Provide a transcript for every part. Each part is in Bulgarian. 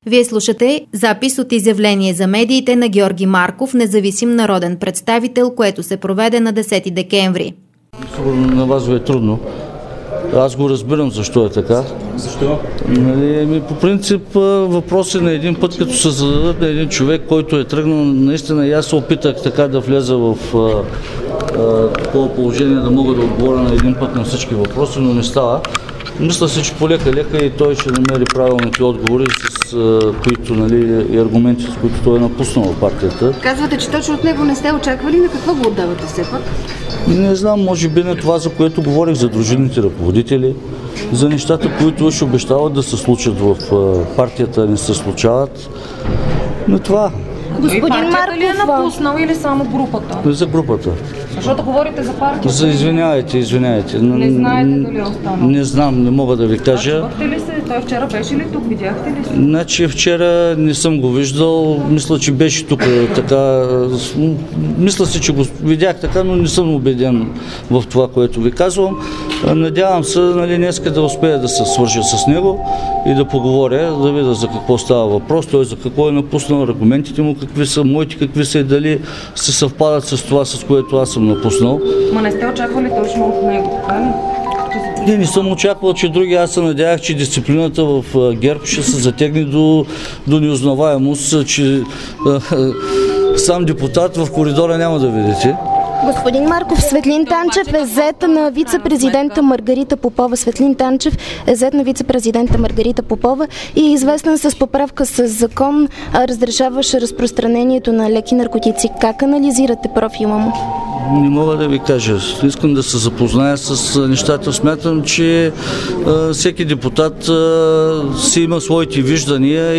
Вие слушате запис от изявление за медиите на Георги Марков, независим народен представител, което се проведе на 10 декември. Сигурно на вас ви е трудно. Аз го разбирам защо е така. Защо? По принцип въпроси на един път, като се зададат на един човек, който е тръгнал, наистина и аз се опитах така да влеза в такова положение, да мога да отговоря на един път на всички въпроси, но не става. Мисля си, че полека-лека и той ще намери правилните отговори, с които, и аргументи, с които той е напуснал партията. Казвате, че точно от него не сте очаквали, на какво го отдавате все пак? Не знам, може би на това, за което говорих, за дружинните ръководители, за нещата, които ще обещават да се случат в партията, не се случават. Но това. Господин Марков ли е напуснал или само групата? За групата. Защото говорите за партията. Извинявайте. Не знаете дали е останал? Не знам, не мога да ви кажа. Чувахте ли се? Той вчера беше ли тук? Видяхте ли се? Значи вчера не съм го виждал. Мисля, че беше тук така. Мисля си, че го видях така, но не съм убеден в това, което ви казвам. Надявам се, днеска да успея да се свържа с него и да поговоря, да видя за какво става въпрос, той за какво е напуснал, аргументите му какви са, моите какви са и дали се съвпадат с това, с което аз съм напуснал. Ма не сте очаквали точно от него, така ли? Не съм очаквал, че други. Аз се надявах, че дисциплината в ГЕРБ ще се затегне до неузнаваемост, че сам депутат в коридора няма да видите. Господин Марков, Светлин Танчев е зет на вице-президента Маргарита Попова. Светлин Танчев е зет на вице-президента Маргарита Попова и е известен с поправка с закон, разрешаващ разпространението на леки наркотици. Как анализирате профила му? Не мога да ви кажа. Искам да се запозная с нещата. Смятам, че всеки депутат си има своите виждания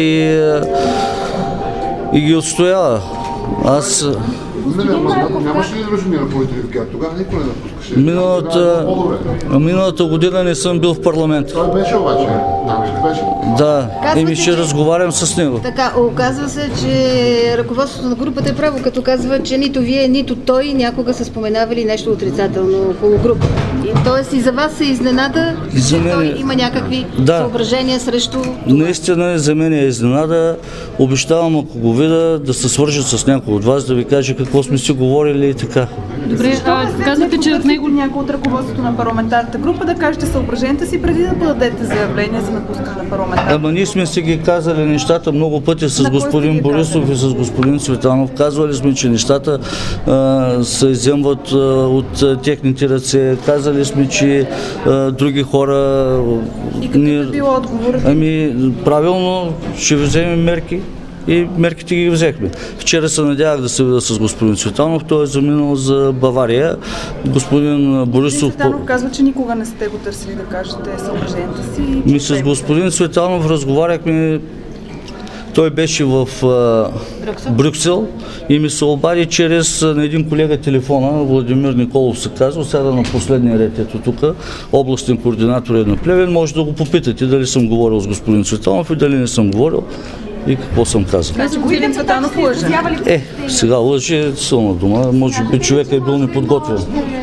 и ги отстоява. Аз... Нямаше ли дружини ръководители в ГЕРБ? Тогава никой не напускаше. Миналата година не съм бил в парламент. Той беше обаче. Там ли беше? Да, ще разговарям с него. Така, оказва се, че ръководството на групата е право, като казва, че нито вие, нито той някога са споменавали нещо отрицателно около групата. Тоест и за вас се изненада, че той има някакви съображения срещу това. Наистина за мен е изненада. Обещавам, ако го видя, да се свържа с някой от вас, да ви кажа какво сме си говорили и така. Добре, казвате, че от него някой от ръководството на парламентарната група да кажете съображенията си преди да подадете заявление за напускане на парламентарната. Ама ние сме си ги казали нещата много пъти с господин Борисов и с господин Цветанов. Казвали сме, че нещата се изземват от техните ръце. Казали сме, че други хора... И какъв е бил отговор? Правилно, ще вземем мерки. И мерките ги взехме. Вчера се надявах да се видя с господин Цветанов, той е заминал за Бавария. Господин Борисов... Цветанов казва, че никога не сте го търсили да кажете съображенията си. С господин Цветанов разговаряхме, той беше в Брюксел и ми се обади чрез на един колега телефона, Владимир Николов се казва, сега на последния ред ето тук, областен координатор е на Плевен, може да го попитате дали съм говорил с господин Цветанов и дали не съм говорил. И какво съм казал. Господин Цветанов лъже. Сега лъже е силна дума. Може би човек е бил неподготвен.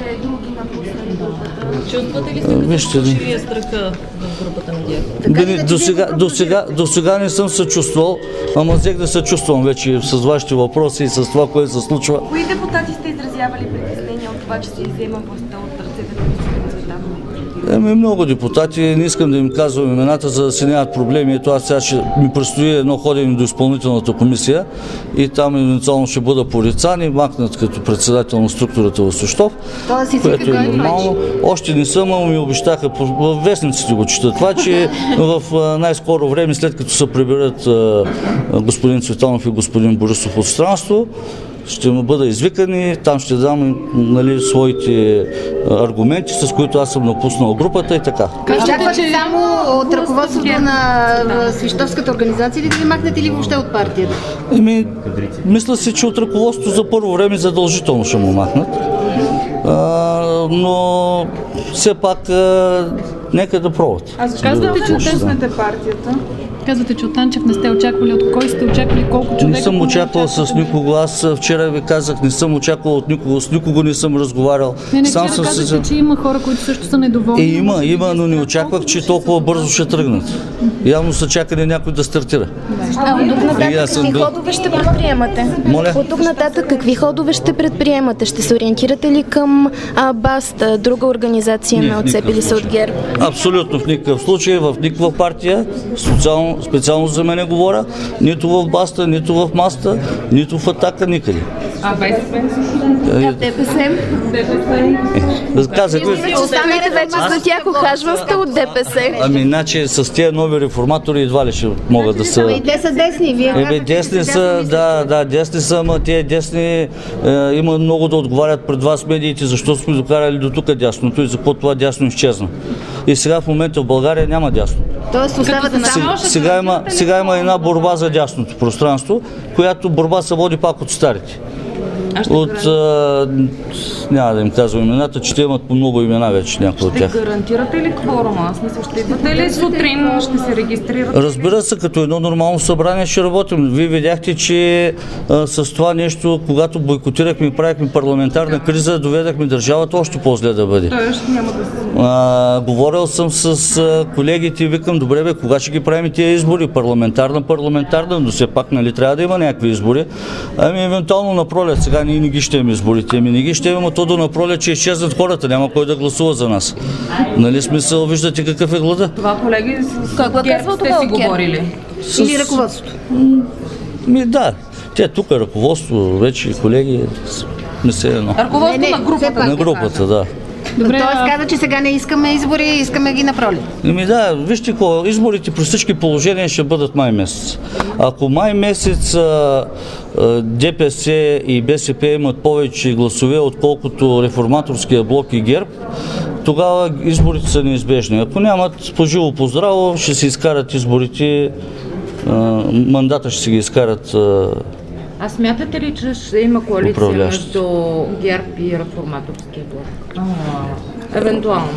Чувствате ли се, като че ви е страха в групата на ГЕРБ? До сега не съм се чувствал, ама взех да се чувствам вече с вашите въпроси и с това, което се случва. Кои депутати сте изразявали притеснения от това, че се иззема властта от ръцете на господин Цветанов? Много депутати, не искам да им казвам имената, за да се нямат проблеми. Ето аз сега ми предстои едно ходене до изпълнителната комисия и там евентуално ще бъда порицан и махнат като председател на структурата в Свищов, което е нормално. Още не съм, но ми обещаха, в вестниците го чета това, че в най-скоро време, след като се приберат господин Цветанов и господин Борисов от странство, ще му бъда извикан и там ще дам своите аргументи, с които аз съм напуснал групата и така. Очаквате само от ръководството на Свищовската организация или да ви махнете или въобще от партията? Мисля си, че от ръководството за първо време задължително ще му махнат. Но все пак нека да пробват. А защо казвате, че отеснете партията? Казвате, че от Танчев не сте очаквали. От кой сте очаквали? Колко човека? Не съм очаквал с никого. Аз вчера ви казах, не съм очаквал от никого. С никого не съм разговарял. Вчера казахте, че има хора, които също са недоволни. Има, но не очаквах, че толкова бързо ще тръгнат. Явно са чакали някой да стартира. От тук нататък какви ходове ще предприемате? От тук нататък какви ходове ще предприемате? Ще се ориентирате ли към Баста, друга организация на отцепили се от ГЕРБ? Абсолютно в никакъв случай, в никаква партия, специално за мене говоря, нито в Баста, нито в Маста, нито в Атака, никъде. А БСП? ДПС? Казах ви. Останете вече за тях, ухажван сте от ДПС. Ами, иначе с тези нови реформатори едва ли ще могат да са... И те са десни, вие казахте, десни са, десни са, ама тези десни има много да отговарят пред вас медиите, защото сме докарали до тук дясното и за какво това дясно изчезна. И сега в момента в България няма дясно. Тоест оставате само... Сега има една борба за дясното пространство, която борба се води пак от старите. Няма да им казвам имената, че те имат по много имена вече някои от тях. Ще гарантирате ли кворума? Ще идвате ли сутрин, ще се регистрирате? Разбира се, като едно нормално събрание ще работим. Вие видяхте, че с това нещо, когато бойкотирахме и правихме парламентарна криза, доведахме държавата още по-зле да бъде. Говорил съм с колегите и викам, добре бе, кога ще ги правим тия избори? Парламентарна, но все пак нали трябва да има някакви избори. Ами евентуално на пролет, сега ние не ги щем изборите, не ги щем, но то до напролет, че изчезнат хората, няма кой да гласува за нас. Нали смисъл, виждате какъв е глада? Това колеги с ГЕРБ сте си говорили? Или ръководството? Да, тук ръководство, вече колеги, не се едно. Ръководство на групата. На групата, да. Добре, тоест каза, че сега не искаме избори, искаме ги напролет. Вижте какво, изборите при всички положения ще бъдат май месец. Ако май месец ДПС и БСП имат повече гласове, отколкото реформаторския блок и ГЕРБ, тогава изборите са неизбежни. Ако нямат по-живо, по-здраво, ще се изкарат изборите, мандата ще се ги изкарат. А смятате ли, че ще има коалиция между ГЕРБ и реформаторския блок? Евентуално.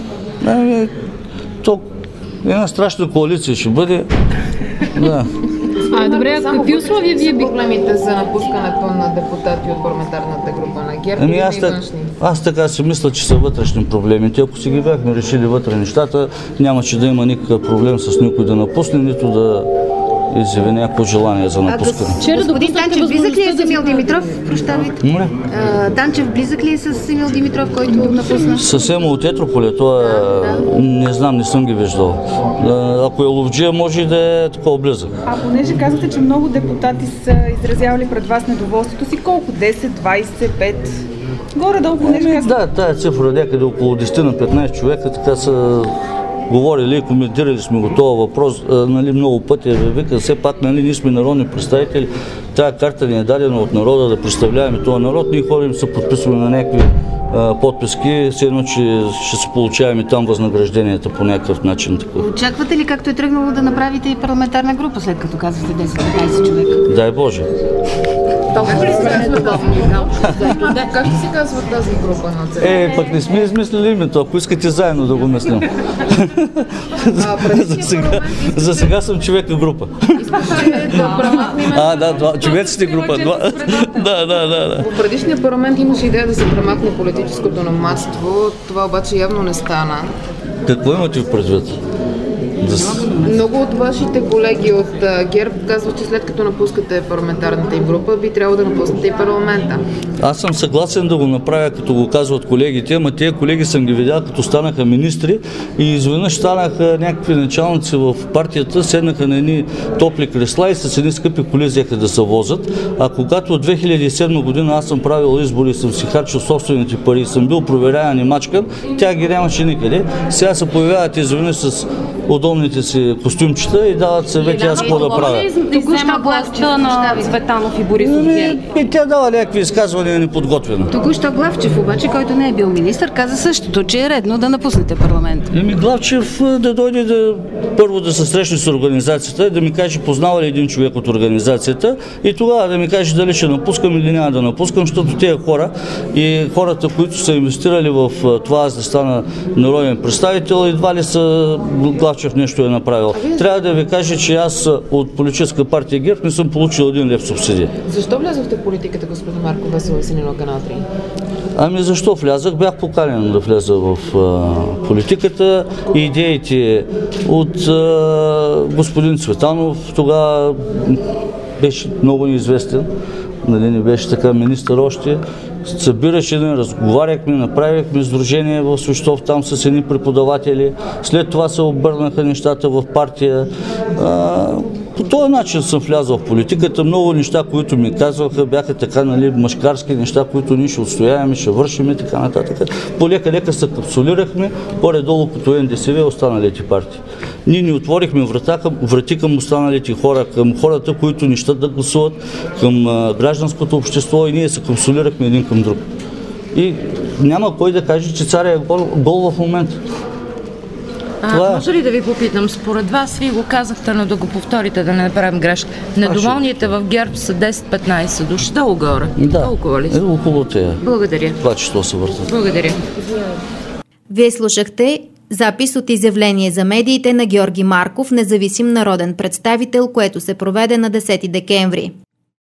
Една страшна коалиция ще бъде. Да. Добре, какви условия вие бихте? Проблемите за напускането на депутати от парламентарната група на ГЕРБ или външни? Аз така си мисля, че са вътрешни проблемите. Ако си ги бяхме решили вътре нещата, нямаше да има никакъв проблем с никой да напусне, нито да изяви някакво желание за напускане. Господин Танчев, близък ли е с Емил Димитров? Прощавайте. Танчев, близък ли е с Емил Димитров, който напусна? Съвсем от Етрополе, не знам, не съм ги виждал. Ако е ловджия, може и да е такова близък. А понеже казвате, че много депутати са изразявали пред вас недоволството си, колко? 10, 20, 5? Горе-долу, понеже казвате... Да, тая цифра някъде около 10 на 15 човека, така са говорили и коментирали сме го този въпрос, много пъти вика, все пак ние сме народни представители, тая карта ни е дадена от народа да представляваме този народ, ние ходим се подписваме на някакви подписки, все едно, че ще се получаваме там възнагражденията по някакъв начин. Очаквате ли, както е тръгнало, да направите и парламентарна група, след като казвате 10-15 човека? Дай Боже. Как ще се казва тази група на ЦД? Пък не сме измислили името, ако искате заедно да го мислим. За сега съм човека група. Човеците група. В предишния парламент имаше идея да се премахне политическото номадство, това обаче явно не стана. Какво имате в предвид? Много от вашите колеги от ГЕРБ казват, че след като напускате парламентарната им група, би трябвало да напуснете и парламента. Аз съм съгласен да го направя, като го казват колегите, ама тези колеги съм ги видял, като станаха министри и изведнъж станаха някакви началници в партията, седнаха на едни топли кресла и с едни скъпи коли взеха да се возят. А когато от 2007 година аз съм правил избори, съм си харчил собствените пари, съм бил проверяван и мачкан, тя ги нямаше никъде. Сега се появяват изведнъж с удобните си костюмчета и дават съвети аз какво да правя. Току-що властта на Цветанов и Борисов. Тя дава някакви изказвания неподготвено. Току-що Главчев обаче, който не е бил министър, каза същото, че е редно да напуснете парламент. Главчев да дойде първо да се срещне с организацията, да ми каже познава ли един човек от организацията и тогава да ми каже дали ще напускам или няма да напускам, защото тези хора и хората, които са инвестирали в това аз да стана народен представител, едва ли са Главчев нещо е направил. Трябва да ви кажа, че аз от политическа партия ГЕРБ не съм получил 1 лев субсидия. Защо влязохте в политиката, господин Марков, Весела Синина, Канал 3? Ами защо влязах? Бях поканен да вляза в политиката. Идеите от господин Цветанов, тогава беше много неизвестен, нали, не беше така министър още. Събираше, разговаряхме, направихме сдружение в Свищов там с едни преподаватели. След това се обърнаха нещата в партия. По този начин съм влязъл в политиката. Много неща, които ми казваха, бяха така, нали, мъжкарски неща, които ние ще отстояваме, ще вършим и така нататък. Полека-лека се капсулирахме, горе-долу като НДСВ останалите партии. Ние ни отворихме врати към останалите хора, към хората, които не щат да гласуват, към гражданското общество и ние се капсулирахме един към друг. И няма кой да каже, че царя е гол в момента. Може ли да ви попитам, според вас, вие го казахте, но да го повторите, да не направим грешка. Недоволните в ГЕРБ са 10-15 души, долу-горе. Да, толкова ли? Около тея. Благодаря. Това число се въртат. Благодаря. Вие слушахте запис от изявление за медиите на Георги Марков, независим народен представител, което се проведе на 10 декември.